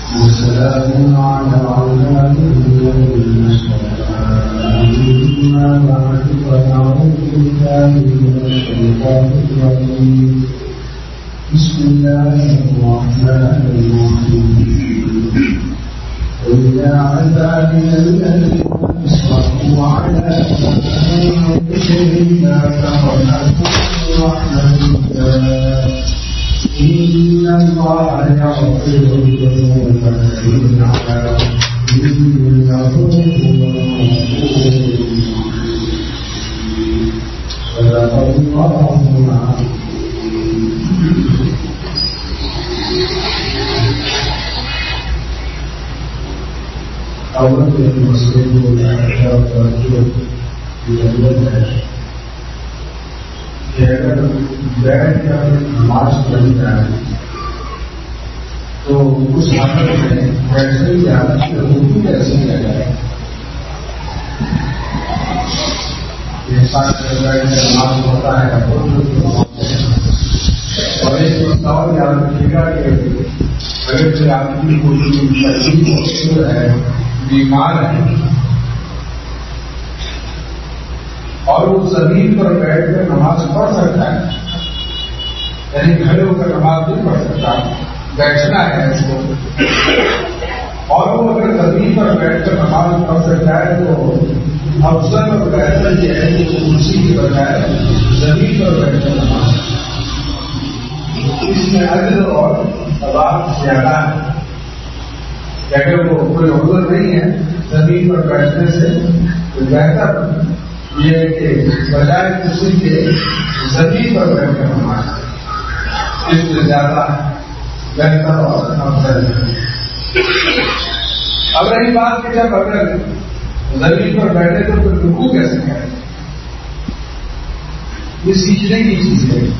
وسلام على الذين أما بعد فأعوذ بالله من الشيطان الرجيم بسم الله الرحمن الرحيم وإلى عبادنا الذين أسرفوا على أنفسهم لا تقنطوا من رحمة الله إن الله يغفر الذنوب جميعا إنه هو الغفور الرحيم صدق الله العظيم. اول کے مسئلے کو ضرورت ہے کہ اگر بیٹھ کر نماز پڑھی جائے تو اس حالت میں ویسے ہی حالت میں اردو کیسے کیا جائے. نماز ہوتا ہے اور ایک اور یاد رکھیے گا کہ اگر سے آدمی کوئی ہے بیمار ہے اور وہ زمین پر بیٹھ کر نماز پڑھ سکتا ہے, یعنی کھڑے ہو کر نماز نہیں پڑھ سکتا, بیٹھنا ہے اس کو, اور وہ اگر زمین پر بیٹھ کر نماز پڑھ سکتا ہے تو افضل اور بہتر یہ ہے کہ وہ کرسی کی بجائے زمین پر بیٹھ کر نماز, اس میں اجر اور ثواب زیادہ ہے. اگر وہ کوئی عذر نہیں ہے زمین پر بیٹھنے سے تو بہتر یہ ہے کہ بجائے کرسی کے زمین پر بیٹھ کر نماز, اس سے زیادہ بہتر اور افضل ہے. اب رہی بات کہ جب اگر زمین پر بیٹھے تو پھر رکوع کیسے کریں, یہ سیکھنے کی چیز ہے.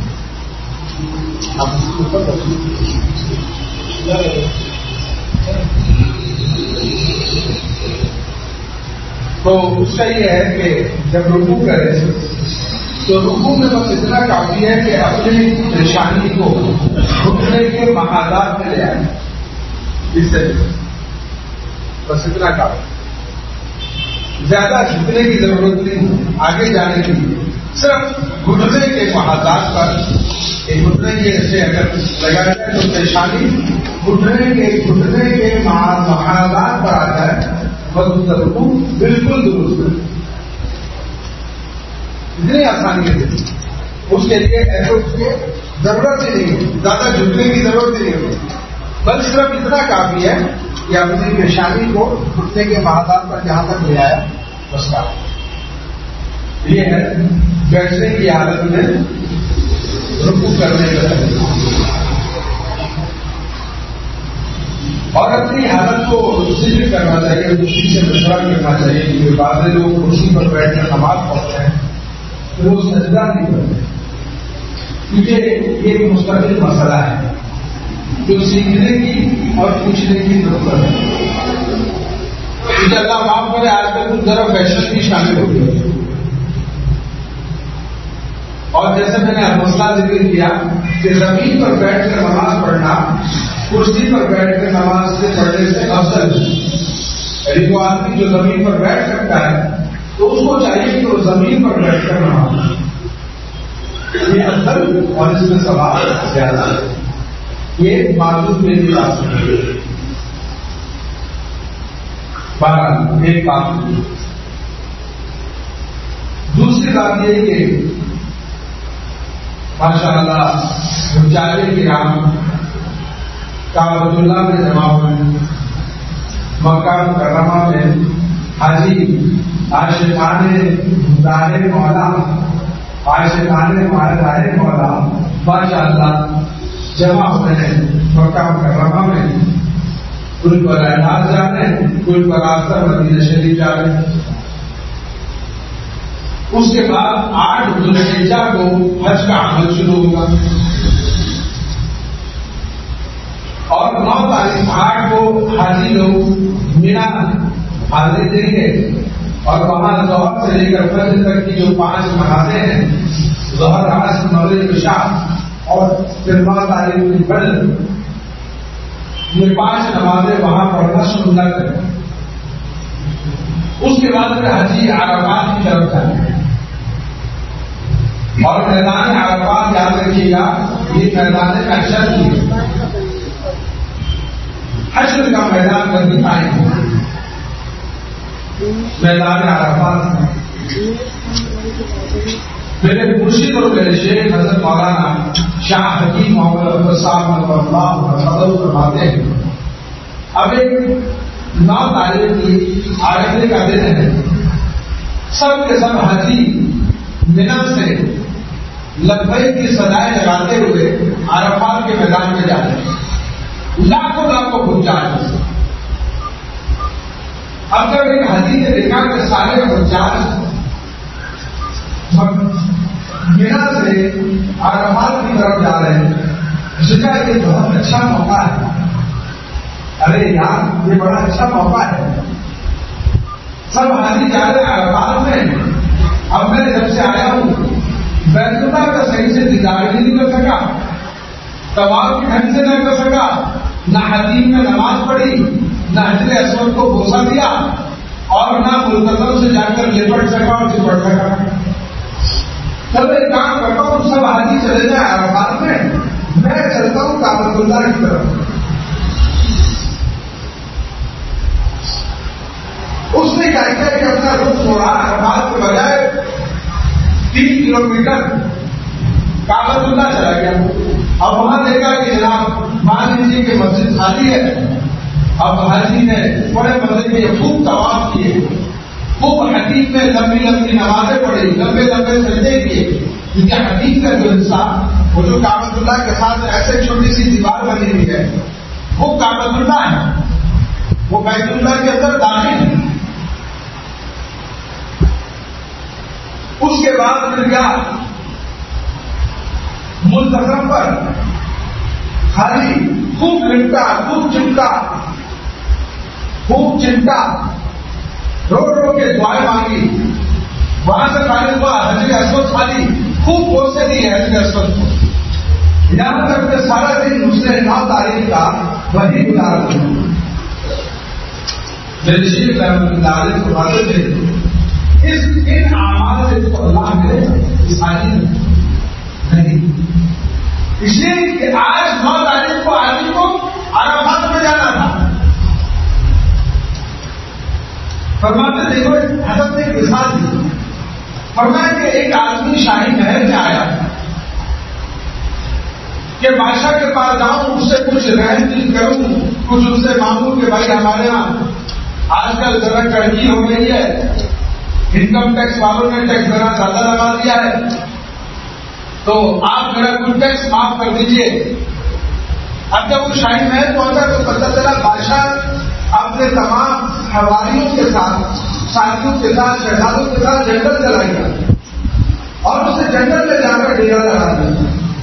تو اس کا یہ ہے کہ جب رکوع کرے تو رکوع میں بس اتنا کافی ہے کہ اپنی پریشانی کو گھٹنے کے محاذات میں لے آئے, اس سے بس اتنا کافی, زیادہ جھکنے کی ضرورت نہیں آگے جانے کی, صرف گھٹنے کے محاذات پر گھٹنے کے سے اگر لگا جائے تو پریشانی گھٹنے کے محاذات پر آ جائے بس اس کا رکوع بالکل درست ہے. اتنی آسانی ہے, اس کے لیے ایسے اس کی ضرورت ہی نہیں ہے, زیادہ جھکنے کی ضرورت ہی نہیں ہے, بس صرف اتنا کافی ہے کہ اپنی پریشانی کو گھٹنے کے محاذات پر جہاں تک لے آیا بس کافی. یہ ہے بیٹھنے کی حالت میں رکوع کرنے کا طریقہ, اور اپنی حالت کو ذکر کرنا چاہیے, اسی سے مشورہ کرنا چاہیے کہ بعض لوگ کرسی پر بیٹھ کر نماز پڑھتے ہیں تو وہ سجدہ نہیں کرتے, کیونکہ یہ ایک مستقل مسئلہ ہے جو سیکھنے کی اور پوچھنے کی ضرورت ہے. کیونکہ اللہ معاف کرے آج کل کچھ ذرا فیشن بھی شامل ہو گئی, اور جیسے میں نے مسئلہ ذکر کیا کہ زمین پر بیٹھ کر نماز پڑھنا کرسی پر بیٹھ کر نماز سے پڑھنے سے افضل ہے. یعنی وہ آدمی جو زمین پر بیٹھ سکتا ہے تو اس کو چاہیے کہ وہ زمین پر بیٹھ کر نماز, یہ افضل اور اس میں ثواب زیادہ ہے. یہ معذور میں بھی آ سکتی ہے. بہرحال ایک بات. دوسری بات یہ کہ ماشاء اللہ مجاہد کرام کعبۃ اللہ میں جمع ہوئے, مکہ مکرمہ میں حاجی عاشقان راہ مولا, عاشقان راہ مولا ماشاء اللہ جمع ہوئے ہیں مکہ مکرمہ میں. کوئی پر اعراض جا رہے ہیں, کوئی پر راستہ مدینہ شریف جا رہے ہیں. اس کے بعد 8 ذوالحجہ کو حج کا عمل شروع ہوگا, اور 9 تاریخ 8 کو حاجی لوگ مینا حاضری دیں گے, اور وہاں ظہر سے لے کر فجر تک کی جو 5 نمازیں ہیں, ظہر عصر مغرب عشاء, اور پھر 9 تاریخ کی فجر, یہ 5 نمازیں وہاں پڑھنا سنت ہے. اس کے بعد پھر حاجی عرفات کی طرف جائیں. اور میدان عرفات یاد رکھیے گا یہ میدان محشر کی ہے. حشر کا میدان کبھی آئے گا میدان عرفات میں. میرے مرشد اور میرے شیخ حضرت مولانا شاہ حکیم محمد اکبر صاحب اللہ فرماتے ہیں اب ایک 9 تاریخ کی عارفے کا دن ہے. سب کے سب حاجی منا سے لبیک کی صدائیں لگاتے ہوئے عرفات کے میدان میں جاتے ہیں. لاکھوں حجاج. اب جب ایک حاجی نے دیکھا کہ سارے حجاج مینا سے عرفات کی طرف جا رہے ہیں سوچا یہ بہت اچھا موقع ہے. ارے یار یہ بڑا اچھا موقع ہے. سب حاجی جا رہے ہیں عرفات میں. اب میں جب سے آیا ہوں بیت اللہ کا صحیح سے دیدار بھی نہیں کر سکا, طواف بھی ڈھنگ سے نہ کر سکا, نہ حدیم میں نماز پڑھی, نہ حجر اسود کو بوسہ دیا, اور نہ ملتزم سے جا کر لپٹ سکا اور چپٹ سکا. تب ایک کام کرتا ہوں سب حاجی چلے جائیں عرفات میں, میں چلتا ہوں کعبۃ اللہ کی طرف. اس نے کیا کیا کہ اپنا رخ چھوڑا عرفات کے بجائے 3 کلومیٹر کعبۃ اللہ چلا گیا. اب وہاں دیکھا کہ جناب مان لیجیے کہ مسجد خالی ہے. اب حاجی نے بڑے مزے کے خوب طواف کیے, خوب حدیث میں لمبی لمبی نمازیں پڑھی, لمبے لمبے سجدے کیے. کیونکہ حدیث کا جو حصہ وہ جو کعبۃ اللہ کے ساتھ ایسے چھوٹی سی دیوار بنی ہوئی ہے وہ کعبۃ اللہ ہے, وہ بیت اللہ کے اندر داخل ہے. اس کے بعد پھر کیا ملتزم پر خالی خوب لپٹا, خوب چمٹا, خوب چمٹا, رو رو کے دعائیں مانگی. وہاں سے خالی ہوا حجر اسود خالی خوب بوسے دیے حجر اسود کو. یہاں تک کہ سارا دن اس نے 9 تاریخ کا وہی گزارا دیا. میرے شیخ رحمۃ اللہ علیہ کو باتیں تھے ان اعمال سے تو اللہ ملے اس حاجی نہیں. اس لیے کہ آج 9 تاریخ کو حاجی کو عرفات میں جانا تھا. فرماتے دیکھو حضرت نے ایک مثال دی. فرمایا کہ ایک آدمی شاہی محل میں آیا کہ بادشاہ کے پاس جاؤں, اس سے کچھ رہن دل کروں, کچھ ان سے مانگوں کہ بھائی ہمارے یہاں آج کل ذرا کڑکی ہو گئی ہے, انکم ٹیکس والوں نے ٹیکس ذرا زیادہ لگا دیا ہے, تو آپ میرا کچھ ٹیکس معاف کر دیجیے. اب جب وہ شاہی محل پہنچا تو پتہ چلا بادشاہ اپنے تمام حواریوں کے ساتھ, ساتھیوں کے ساتھ, شہزادوں کے ساتھ جنگل چلا گیا اور اسے جنگل میں جا کر ڈیرا لگا دیا.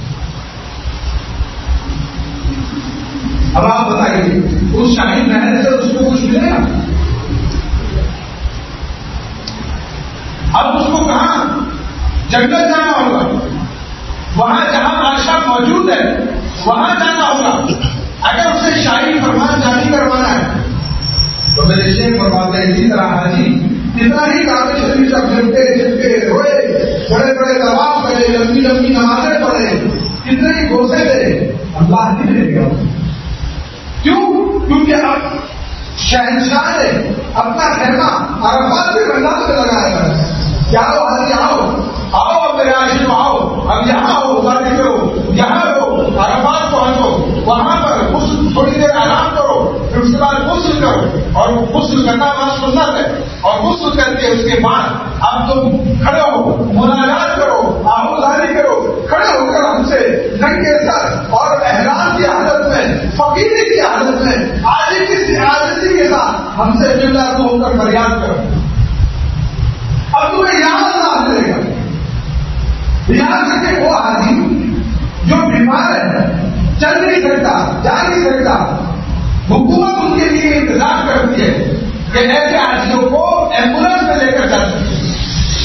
اب آپ بتائیے اس شاہی محل سے اس کو کچھ ملے گا؟ اب اس کو کہاں جنگل جانا ہوگا, وہاں جہاں بادشاہ موجود ہے وہاں جانا ہوگا. اگر اسے شاہی فرمان جاری کروانا ہے تو میرے شیخ فرماتے ہیں اسی طرح حاجی اتنا ہی کعبہ شریف سب جھمکے روئے, بڑے بڑے طواف کرے, لمبی لمبی نمازیں پڑھے, کتنے ہی بوسے دے, اللہ نہیں دے گا. کیوں؟ کیونکہ اب شہنشاہ نے اپنا خیمہ عرفات کے میدان میں لگایا ہے. کیا آؤ حاجی آؤ, آؤ میرے عاشق آؤ, اب یہاں ہو غازی کرو, یہاں ہو عرفات پہنچو, وہاں پر تھوڑی دیر آرام کرو, پھر اس کے بعد غسل کرو, اور وہ غسل کرنا بات سنت ہے, اور غسل کر کے اس کے بعد اب تم کھڑے ہو, مناجات کرو, آہوزاری کرو, کھڑے ہو کر ہم سے ننگے سر اور احرام کی حالت میں, فقیری کی حالت میں, عاجزی کے ساتھ ہم سے ملنا ہو کر فریاد کرو. اب تمہیں یاد نہ ملے گا. یہاں تک کہ وہ آدمی جو بیمار ہے, چل نہیں سکتا, جا نہیں سکتا, حکومت ان کے لیے انتظام کرتی ہے کہ ایسے آدمیوں کو ایمبولینس میں لے کر جا سکتی ہے,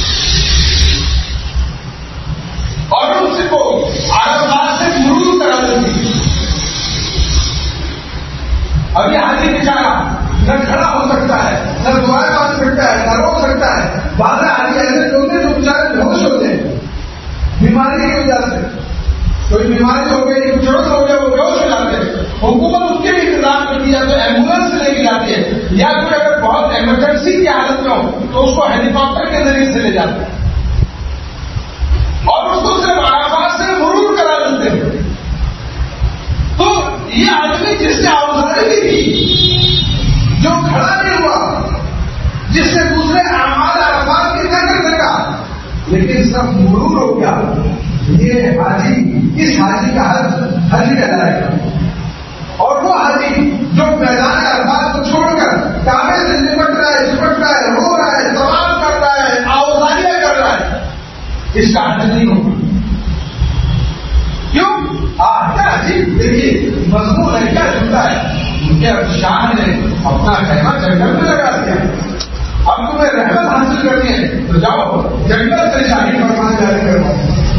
اور اس کو عرفات سے مرور کرا دیتی ہے. ابھی حاجی بیچارہ نہ کھڑا ہو سکتا ہے، نہ دعائیں مانگ سکتا ہے، نہ رو سکتا ہے. بعض حاجی ایسے ہوتے ہیں جو بیچارے بہوش ہوتے ہیں بیماری کی وجہ سے. کوئی بیماری ہو گئی، کچھ ہو گیا، وہ بہوش ہو جاتے ہیں. حکومت اس کے لیے انتظام کرتی ہے تو ایمبولینس لے کے جاتی ہے، یا پھر اگر بہت ایمرجنسی کی حالت میں ہو تو اس کو ہیلی کاپٹر کے ذریعے سے لے جاتے ہیں اور اس کو صرف عرفات سے مرور کرا دیتے ہیں. تو یہ آدمی جس نے اوزاری نہیں کی، جو کھڑا نہیں ہوا، جس نے دوسرے اعمال عرفات کی نہ کر سکا لیکن سب مرور ہو گیا، یہ حاجی، اس حاجی کا حج کہلائے گا. اور وہ حاجی جو میدان عرفات کو چھوڑ کر کعبے سے نمٹ رہا ہے، چپٹ رہا ہے، رو رہا ہے، طواف کر رہا ہے، اوزاریاں کر رہا ہے، اس کا حج نہیں ہوگا. کیوں؟ کیا عجیب دیکھیے مضمون ہے، کیا جملہ ہے. ان کے شاہ نے اپنا خیمہ جنگل میں لگا دیا. اب تمہیں رحمت حاصل کرنی ہے تو جاؤ جنگل سے شاہی فرمان جاری کرو.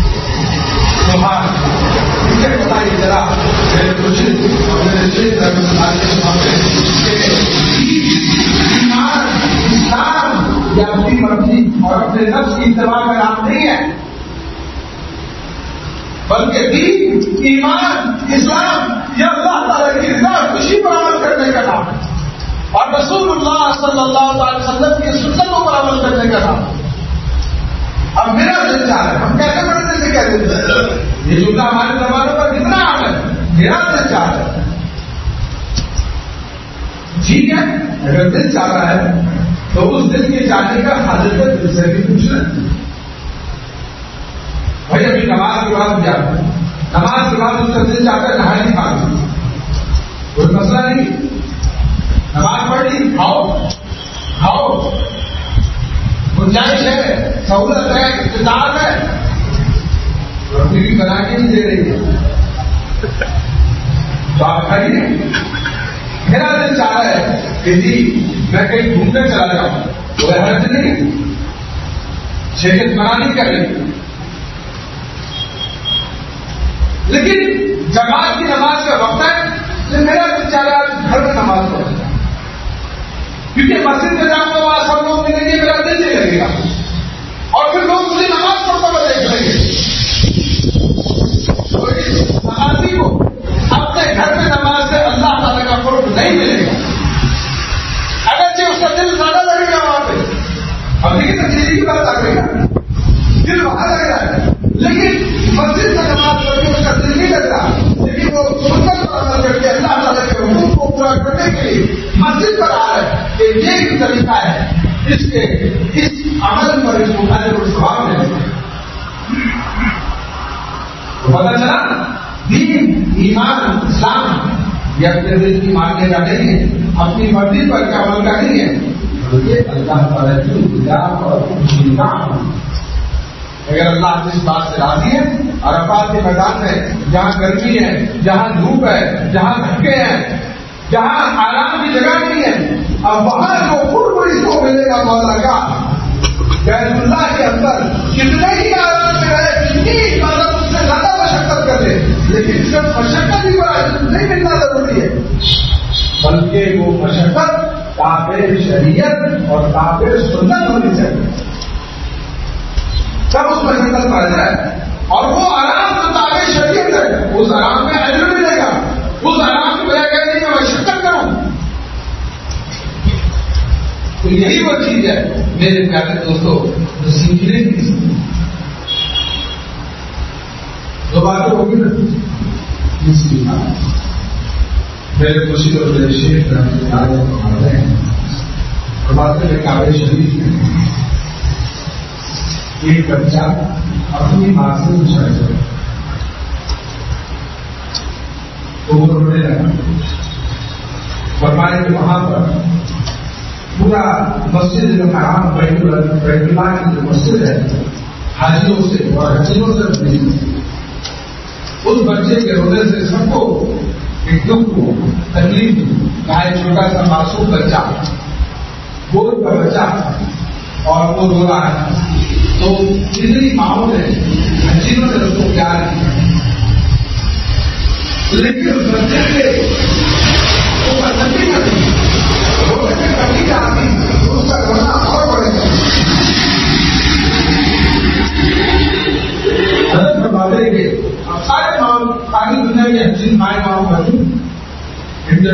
مجھے بتائیے ذرا میرے مرشد اور میرے شیخ رحمۃ اللہ کے سامنے ایمان، اسلام یا اپنی مرضی اور اپنے نفس کی اتباع کا نام نہیں ہے، بلکہ دین، ایمان، اسلام یا اللہ تعالیٰ کی رضا خوشی پر عمل کرنے کا نام ہے اور رسول اللہ صلی اللہ علیہ وسلم کی سنتوں پر عمل کرنے کا نام ہے. اب میرا دل چاہ رہا ہے، ہم کیسے پڑھنے سے کہہ دیتے ہیں یہ جملہ ہمارے زمانوں پر کتنا عام ہے. میرا دل چاہ رہا ہے، ٹھیک ہے، اگر دل چاہ رہا ہے تو اس دل کے چاہنے کا حاضر ہے، دل سے بھی پوچھنا. بھائی ابھی نماز کے بعد کیا، نماز کے بعد اس کا دل چاہتا ہے نہائی نہیں کھانا، کوئی مسئلہ نہیں. نماز پڑھ لی، کھاؤ، گنجائش ہے، سہولت ہے، اقتدار ہے، روٹی بھی بنا کے نہیں دے رہی ہے تو آپ کھائیے. میرا دل چاہ رہا ہے کہ جی میں کہیں گھومنے چلا جاؤں، کوئی حرج نہیں، شرکت منانی کر لی. لیکن جماعت کی نماز کا وقت ہے تو میرا دل چاہ رہا ہے گھر میں نماز پڑھوں، کیونکہ مسجد میں جاؤں گا وہاں سب لوگ ملیں گے، میرا دل نہیں لگے گا اور پھر لوگ مجھے نماز پڑھتا ہوا دیکھ لیں گے. تو اس نمازی کو اپنے گھر میں نماز سے اللہ تعالیٰ کا قرب نہیں ملے گا، اگرچہ اس کا دل زیادہ لگے گا وہاں پہ. اب لیکن تجریبی کی بات آ گئی نا، دل وہاں لگ رہا ہے لیکن مسجد میں نماز پڑھ کے اس کا دل نہیں لگ رہا، لیکن وہ سنت پر عمل کر کے اللہ تعالیٰ کے حقوق کو پورا کرنے کے لیے مسجد پر آ رہا ہے کہ یہ ایک طریقہ ہے اس عمل پر اس کو اجر و ثواب ملے. پتا چلا دین، ایمان، اسلام یہ اپنے دل کی ماننے کا نہیں ہے، اپنی مرضی پر کے عمل کا نہیں ہے، یہ اللہ تعالیٰ کی کتاب اور کام. اگر اللہ جس بات سے راضی ہے، عرفات کے میدان میں جہاں گرمی ہے، جہاں دھوپ ہے، جہاں دھکے ہیں، جہاں آرام کی جگہ نہیں ہے، اب وہاں جو پوری کو ملے گا مولا کا بیت اللہ کے اندر کتنے ہی آرام میں رہے، کتنی عبادت اس سے زیادہ مشقت کر لے، لیکن صرف مشقت ہی پر نہیں ملنا ضروری ہے، بلکہ وہ مشقت تابع شریعت اور تابع سنت ہونی چاہیے، تب اس مشقت پر آ جائے. اور وہ آرام جو تابع شریعت ہے اس آرام میں اجر ملے گا، اس آرام کی وجہ کہ میں مشقت کروں. تو یہی وہ چیز ہے میرے پیارے دوستوں جو سیکھنے کی. دو باتیں ہوگی نا، میرے خوشی اور میرے شیخ رہے ہیں اور باتیں میں کعبہ شریف میں ایک بچہ اپنی ماں سے پوچھا جائے تو وہ رونے لگا. فرمائے کہ وہاں پر پورا مسجد جو حرام بیت اللہ کی جو مسجد ہے حاجیوں سے اور حجیوں سے نہیں، اس بچے کے رونے سے سب کو ایک دکھ کو تکلیف چاہے چھوٹا سا معصوم بچہ، گود کا بچہ اور وہ رو رہا ہے. تو جتنی ماؤں نے حجیوں نے اس کو پیار کیا، لیکن اس بچے کے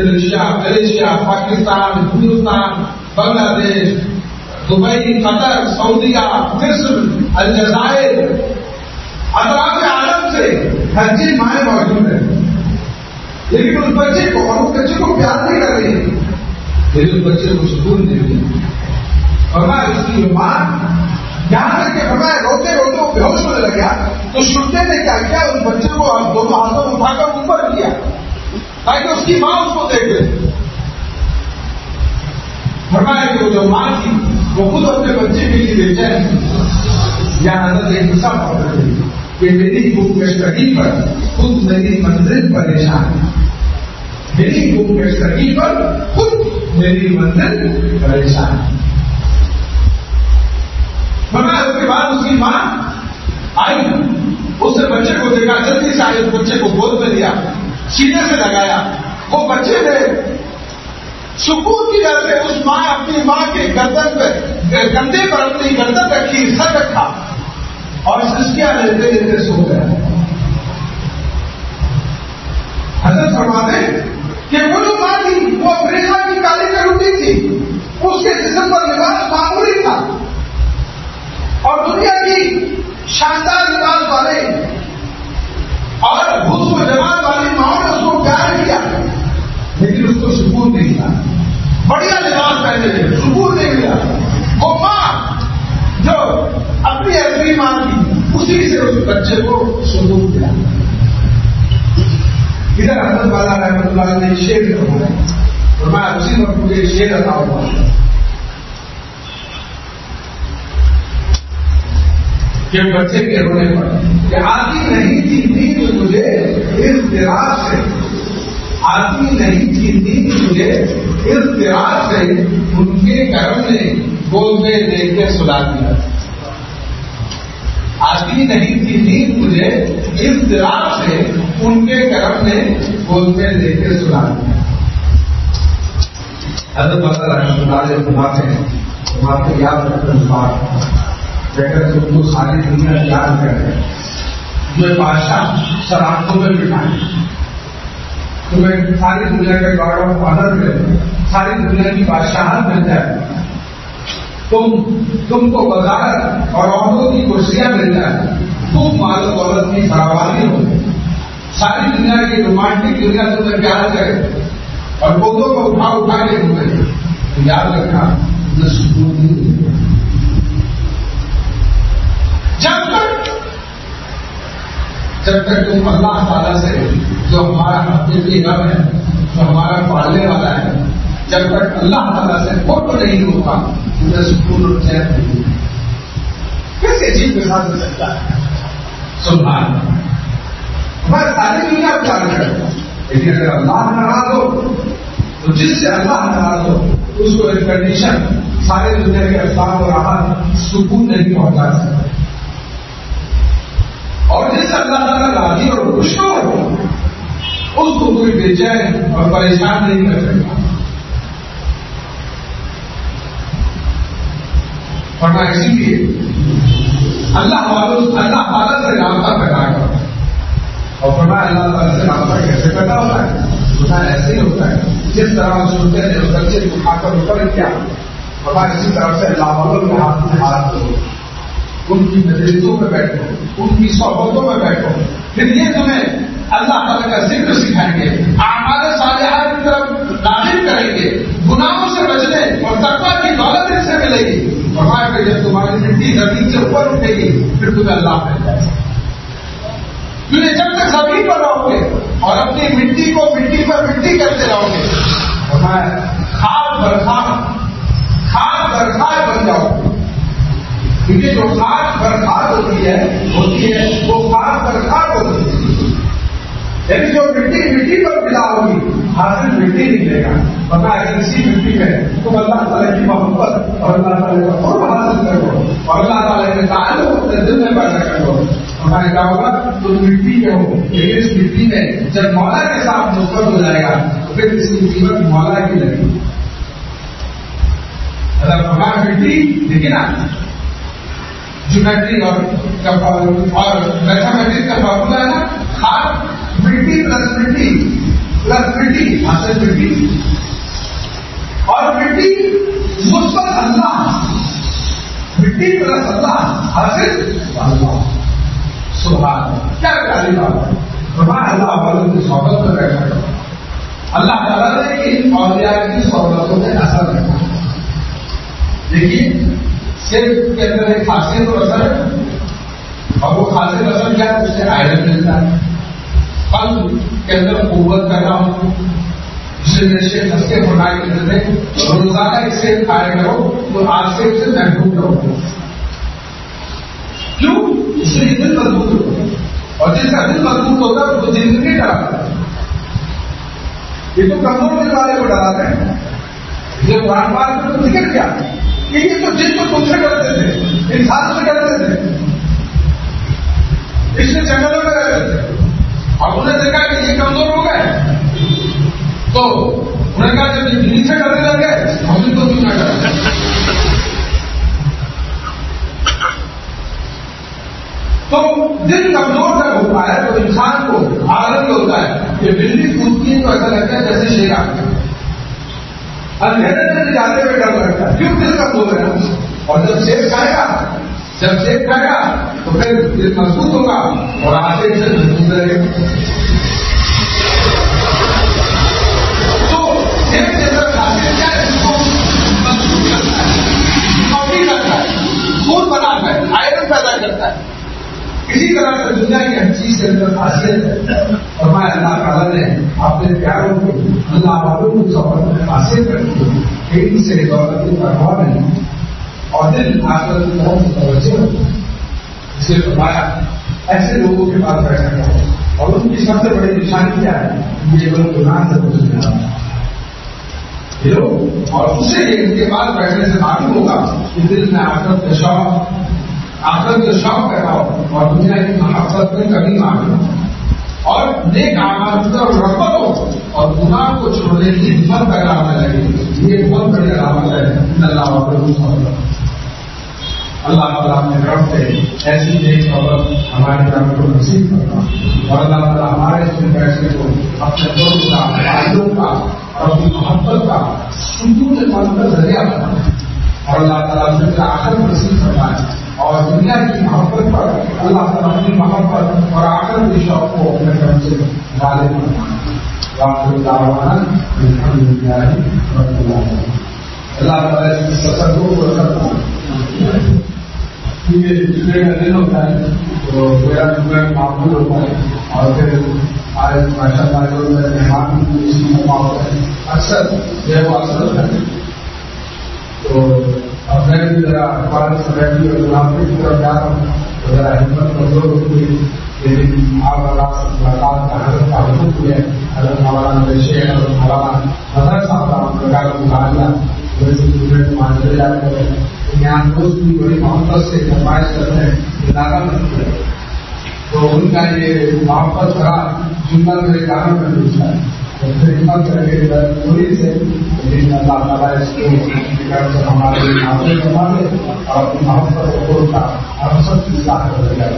Indonesia, Malaysia, Pakistan, Hindustan, Bangladesh, Dubai, قطر، سعودیہ، مصر، الجزائر، اطراف عالم سے ہر چیز مائیں موجود ہے، لیکن اس بچے کو اور اس بچے کو پیار نہیں کر رہی ہے، لیکن اس بچے کو سکون دے رہی ہے. اور میں اس کی ماں یہاں تک کہ ہمیں روتے روتے وہ بے ہوش ہونے لگا تو شرطے نے کیا کیا، اس بچے کو دونوں ہاتھوں اٹھا کر اوپر کیا تاکہ اس کی ماں اس کو دیکھ لے. فرمایا کہ وہ جو ماں تھی وہ خود اپنے بچے کے لیے بے چین تھی. یہاں حضرت ایک حصہ پکڑ گئی کہ میری بھوک کشتگی پر خود میری منزل پریشان ہے، میری بھوک کشتگی پر خود میری منزل پریشان ہے. فرمایا اس کے بعد اس کی ماں آئی، اس نے بچے کو دیکھا، جلدی سے آئی، اس بچے کو گود میں لیا، سینے سے لگایا. وہ بچے نے سکون کی وجہ سے اس ماں اپنی ماں کے گردن پہ کندھے پر اپنی گردن رکھی، سر رکھا اور سسکیاں لیتے لیتے سو گیا. حضرت فرماتے کہ وہ جو ماں تھی وہ افریقہ کی کالی کروٹی تھی، اس کے جسم پر لباس معمولی تھا اور دنیا کی شاندار لباس والے اور حسن و جمال والی ماں نے اس کو پیار کیا، لیکن اس کو سکون نہیں ملا. بڑھیا لباس پہنے تھے، سکون نہیں ملا. وہ ماں جو اپنی اصلی ماں تھی اسی سے اس بچے کو سکون ملا. ادھر حضرت والا رحمۃ اللہ نے شعر فرمایا اور میں اسی وقت مجھے شعر عطا ہوا کہ بچے کے رونے پر کہ آتی نہیں تھی نیند مجھے اضطراب سے، آتی نہیں تھی نیند مجھے اضطراب سے، ان کے کرم نے گود میں لے کے سلا دیا. آتی نہیں تھی نیند مجھے اضطراب سے، ان کے کرم نے گود میں لے کے سلا دیا. حضرت رحمۃ اللہ علیہ فرماتے یاد رکھنے بات اگر تم کو ساری دنیا یاد کرے، تمہیں بادشاہ سر آنکھوں میں بٹھائے، تمہیں ساری دنیا کے گارڈ آف آنر ملے، ساری دنیا کی بادشاہت مل جائے، تم کو وزارت اور عہدوں کی کرسیاں مل جائے، خوب مال و دولت کی فراوانی ہو، ساری دنیا کی رومانٹک دنیا تمہیں پیار کرے اور پودوں کو اٹھا کے گھومے، تو یاد رکھنا تمہیں سکون نہیں ملے گا. جب تک تم اللہ تعالیٰ سے جو ہمارا حقیقی رب ہے، جو ہمارا پالنے والا ہے، جب تک اللہ تعالیٰ سے فوٹو نہیں ہوگا تمہیں سکون اور چین نہیں. کیسے چیز کے ساتھ ہو سکتا ہے؟ سبحان اللہ. ہماری ساری دنیا پیار کرتا ہے، لیکن اگر اللہ ناراض ہو تو جس سے اللہ ناراض ہو اس کو ایک کنڈیشن سارے دنیا کے افسان اور راحت سکون نہیں پہنچا سکتا، اور جس سے اللہ تعالیٰ راضی اور خوش ہو اس کو کوئی بے چین اور پریشان نہیں کر سکتا. ورنہ اسی لیے اللہ تعالیٰ سے رابطہ پیدا کرو. اور فرمایا اللہ تعالیٰ سے رابطہ کیسے پیدا ہوتا ہے؟ فرمایا ایسے ہی ہوتا ہے جس طرح سنتے نے اس بچے کو اٹھا کر اوپر کیا، فرمایا اسی طرح سے اللہ والوں کے ہاتھ میں ہاتھ دو، ان کی مجلسوں میں بیٹھو، ان کی صحبتوں میں بیٹھو، پھر یہ تمہیں اللہ تعالیٰ کا ذکر سکھائیں گے، اعمال صالحہ کی طرف راغب کریں گے، گناہوں سے بچنے اور تقویٰ کی دولت ان سے ملے گی. فرمایا کہ جب تمہاری مٹی زمین سے اوپر اٹھے گی پھر تمہیں اللہ مل جائے گا. کیونکہ جب تک زمین پر رہو گے اور اپنی مٹی کو مٹی پر مٹی کرتے رہو گے، فرمایا کھاد برکھار بن جاؤ گے. کیونکہ جو خاک برکھار ہوتی ہے وہ خاک برکھار ہوتی ہے، یعنی جو مٹی پر ملا ہوگی حاصل مٹی نکلے گا. پتا ہے اسی مٹی میں تم اللہ تعالیٰ کی محبت اور اللہ تعالیٰ کا قرب حاصل کرو اور اللہ تعالیٰ کے تعلق اپنے دل میں پیدا کرو. ہمارے کیا ہوگا؟ تم مٹی میں ہو، لیکن اس مٹی میں جب مولا کے ساتھ مثبت ہو جائے گا تو پھر اس کی قیمت مولا کی لگے گی. اگر ہمارا مٹی دیکھیے نا، جیومیٹری اور میتھمیٹکس کا فارمولا ہے نا، کھاد مٹی پلس مٹی پلس مٹی حاصل مٹی اور مٹی مثبت اللہ، مٹی پلس اللہ حاصل اللہ. سبحان کیا پیاری بات ہے. اللہ والوں کی صحبت میں بیٹھا ہے. اللہ تعالیٰ نے ان اولیاء کی صحبتوں میں اثر رکھا. دیکھیے صرف کے اندر ایک خاصیت اور اثر ہے، اور وہ خاصیت اثر کیا ہے؟ اس سے آئرن ملتا ہے. قلب کے اندر قوت پیدا ہو. اس لیے شیخ ہنستے فرمایا کرتے تھے روزانہ اس سے کھایا کرو تو آج سے اسے محبوب رہو. کیوں؟ اس سے دل مضبوط ہوتا ہے، اور جس کا دل مضبوط ہوتا ہے وہ زندگی نہیں ڈراتا ہے. یہ تو کمزور دل والے کو ڈراتے ہیں. یہ قرآن پاک میں تو ذکر کیا کہ یہ تو جن کو تم سے ڈرتے تھے، انسان سے ڈرتے تھے، اس میں جنگلوں میں رہتے تھے، اور انہیں دیکھا کہ یہ کمزور ہو گئے تو انہیں کہا جب دلی سے ڈرنے لگ گئے ہم بھی تو کیوں نہ ڈرتے. تو دل کمزور جب ہوتا ہے تو انسان کو عادت ہوتا ہے کہ بجلی کودتی ہے تو ایسا لگتا ہے جیسے شیر آ گیا. اندھیرے میں جاتے ہوئے ڈر لگتا ہے، کیوں؟ دل کمزور ہے. اور جب شیر کھائے گا تو پھر دل مضبوط ہوگا اور آگے سے مضبوط رہے گا. تو ایک جیسا خاصیت کیا ہے؟ اس کو مضبوط کرتا ہے، ریکوری کرتا ہے، خون بناتا ہے، آئرن پیدا کرتا ہے. اسی طرح سے دنیا کی ہر چیز کے اندر خاصیت ہے. اور میں اللہ تعالیٰ نے اپنے پیاروں کو اللہ والوں کو صحبت میں خاصیت رکھی کہ ان سے دولت کی پرواہ نہیں اور دل آخرت کی طرف متوجہ ہوتا ہے. اسے فرمایا ایسے لوگوں کے پاس بیٹھا کرو، اور ان کی سب سے بڑی نشانی کیا ہے؟ یہ لوگ گناہ سے گزرنے والا اور اسے ان کے پاس بیٹھنے سے معلوم ہوگا کہ دل میں آخرت کا شوق پیدا ہو اور دنیا کی محبت میں کمی معلوم ہو اور نیک اعمال کی طرف رغبت ہو اور گناہ کو چھوڑنے کی ہمت پیدا ہونے لگے. یہ بہت بڑی علامت ہے اللہ والوں. اللہ تعالیٰ اپنے طرف سے ایسی نیک خبر ہمارے گھر کو نصیب کرنا اور اللہ تعالیٰ ہمارے اس میں بیٹھنے کو اپنے دوست کا، فائدوں کا اور اپنی محبت کا سکون قلب کا ذریعہ بنانا اور اللہ تعالیٰ سے آخر نصیب کرنا ہے. اور دنیا کی محبت پر اللہ تعالیٰ اپنی محبت اور آخر کے شوق کو اپنے گھر سے غالب بنانا. اللہ تعالیٰ اس تصور کو کرنا جمعے کا دن ہوتا ہے تو میرا جمعہ معمول ہوتا ہے اور پھر آج ماشاء اللہ جو مہمان اس کی موقع ہوتا ہے اکثر یہ وہ اثر ہوتا ہے. تو اب میں بھی ذرا اخبار سمیٹی اور غلام کی طرف جا رہا ہوں تو ذرا ہمت کمزور ہوتی ہے. لیکن آپ ملاقات کا حضرت کا حضرت ہوئے حضرت مولانا شیخ اور مولانا حضرت صاحب کا پروگرام کو بنا لیا. ویسے چلے جاتے ہیں یہاں دوست بھی بڑی محبت سے فرمائش کرتے ہیں ادارہ میں تو ان کا یہ محبت کا جملہ میرے کانوں میں پوچھتا ہے تو پھر ہمت کر کے پوری سے اللہ تعالیٰ اس کو ہمارے لیے حاصل کروا دے اور اپنی محبت کو توڑتا ہم سب کی اصلاح کر دیا.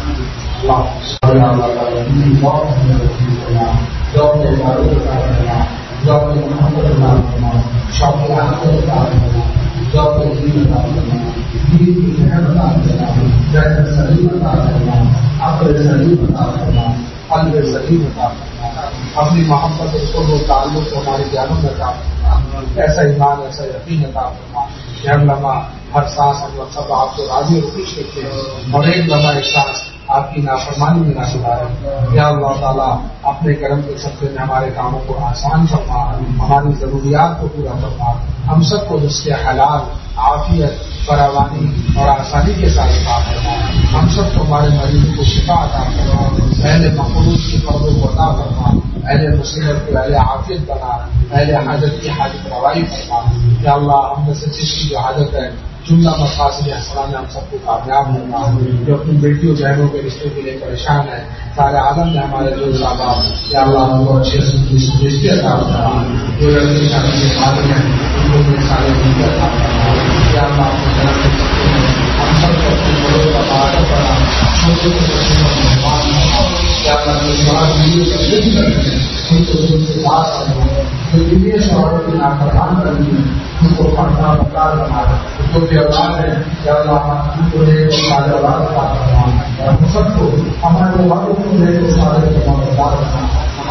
اپنی محبت اس کو تعلق کو ہمارے جانوں میں عطا فرما. ایسا ایمان ایسا یقین عطا فرما کہ ہم لمحہ ہر سانس ہم لوگ سب آپ کو راضی اور خوش رکھتے ہیں اور ایک لمحہ ایک سانس آپ کی نافرمانی میں نہ گزارے. یا اللہ تعالیٰ اپنے کرم کے صدقے میں ہمارے کاموں کو آسان فرما، ہماری ضروریات کو پورا فرما، ہم سب کو اس کے حلال عافیت فراوانی اور آسانی کے ساتھ عطا فرما. ہم سب کو ہمارے مریضوں کو شفا عطا فرما، اہل مقروض کی قبروں کو عطا فرما، اہل مصیبت کو اہل عافیت بنا، اہل حاجت کی حاجت روائی فرما. یا اللہ ہم میں سے جس کی جو حاجت ہے جملہ مقاصد حسنہ میں ہم سب کو کامیاب ہونا. جو اپنی بیٹیوں بہنوں کے رشتے کے لیے پریشان ہے سارے عالم میں ہمارے جو صاحب یا اللہ ہم کو اچھے رشتے عطا فرما. جو لڑکی شادی کے بارے ہیں ان کو بھی سارے رشتے عطا فرما. یا اللہ ہم سب کو اپنے بڑوں کا بہادر بنا، چھوٹے سے بچوں کا مہمان یا اللہ سے بات کرنا دنیا شہر کی نافرمان کرنی ہے ان کو پڑھنا بکار بنانا جو بھی اولاد ہے یا اللہ ان کو لے کر سارے اولاد کا کرنا اور سب کو ہمارے والوں کو لے کر سارے بکار کرنا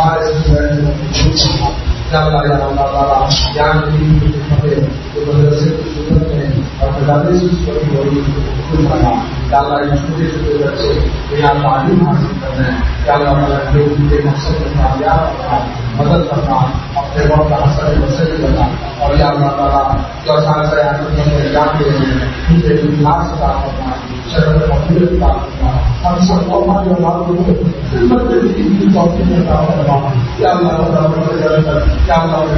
ہمارے یا اللہ تعالیٰ جان دین کی خدمت جو مدرسے کی خدمت میں اور مدارس کی چھوٹی بڑی خدمت کرنا یا اللہ چھوٹے چھوٹے بچے یہاں تعلیم حاصل کرنا ہے یا اللہ تعالیٰ جو ان کے مقصد میں کامیاب کرنا مدد کرنا اپنے وقت کا حسن مسئلہ کرنا اور یا اللہ تعالیٰ جو اساتذہ ایگزام دے رہے ہیں ان کے اخلاص کا کرنا شرف مقبولیت کا کرنا ہم سب کو ہمارے اولاد کو خدمت کی توفیق عطا فرما یا اللہ تعالیٰ کیا اللہ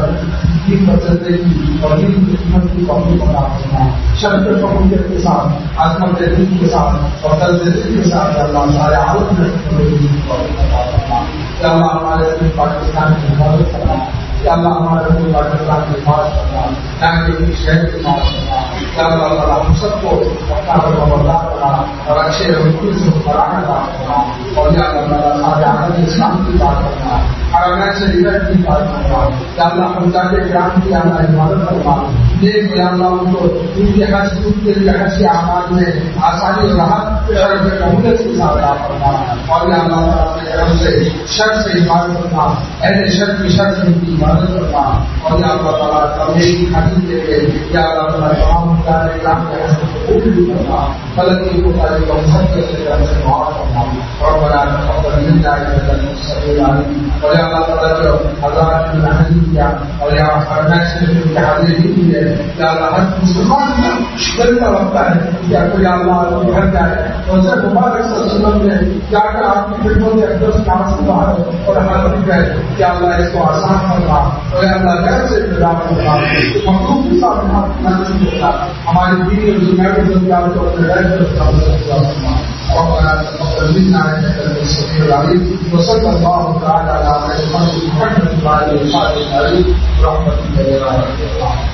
دین پر چلنے کی اور دین کی خدمت کی توفیق عطا فرما شرف قبولیت کے ساتھ عظمت دین کے ساتھ اور درد کے ساتھ یا اللہ سارے عالم میں توفیق عطا فرما یا اللہ ہمارے پاکستان کی حفاظت کرنا یا اللہ ہمارے ملک پاکستان کی حفاظت کرنا یہاں کے شہر کی حفاظت کرنا یا اللہ تعالیٰ ہم سب کو اپنا خبردار کرنا اور اچھے رسول سے فراہم کرنا اور یا اللہ تعالیٰ سارے عالم اسلام کی بات کرنا حرمین سے ریلٹ کی بات کرنا یا اللہ ہم جاتے کرام کی اللہ حفاظت کرنا نیک یا اللہ ان کو ان کے حج ان کے لیے حج کے اعمال میں آسانی اور راحت شرف قبولیت کے ساتھ عطا فرما اور یا اللہ تعالیٰ کے کرم سے شر سے حفاظت کرنا اہل شر کی شر سے ان کی حفاظت کرنا اور یا اللہ تعالیٰ کمرے کی حاجت کے لیے یا اللہ تعالیٰ تمام مقدار اکرام کے حج کو قبول بھی کرنا غلطی کو تعلیم کو سب سے کرم سے معاف کرنا اور بنا تقبل منا انك انت السميع العليم اور یا اللہ تعالیٰ جو حضرات نے حاضری کیا اور یا حرمین سے کی حاضری کی ہے یا اللہ ہر مسلمان کا دل کا وقت ہے کہ کوئی اللہ کے گھر جائے اور سے مبارک صلی اللہ علیہ وسلم نے جا کر آپ کی خدمت میں اقدس کام سے باہر اور حاضری کرے کہ اللہ اس کو آسان کرنا اور یا اللہ گھر سے ابتدا کرنا مخلوق کے ساتھ نصیب ہوتا ہماری دین اور دنیا کی ضروریات کو اپنے رہ کر ربنا تقبل منا انك انت السميع العليم وصلى الله تعالى على محمد وعلى اله وصحبه اجمعين برحمتك يا ارحم الراحمين.